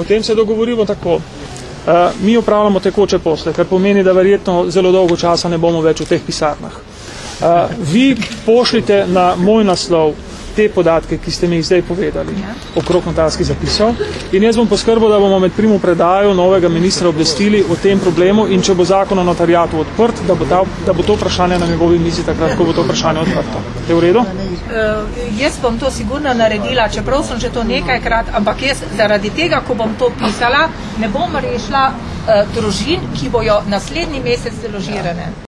Potem se dogovorimo tako. Mi opravljamo tekoče posle, kar pomeni, da verjetno zelo dolgo časa ne bomo več v teh pisarnah. Vi pošljite na moj naslov te podatke, ki ste mi jih zdaj povedali, okrog notarskih zapisov, in jaz bom poskrbel, da bomo med primopredajo novega ministra obvestili o tem problemu in če bo zakon o notarijatu odprt, da bo to vprašanje na njegovi mizi takrat, ko bo to vprašanje odprto. Je v redu? Jaz bom to sigurno naredila, čeprav sem že to nekajkrat, ampak jaz zaradi tega, ko bom to pisala, ne bom rešila družin, ki bojo naslednji mesec deložirane.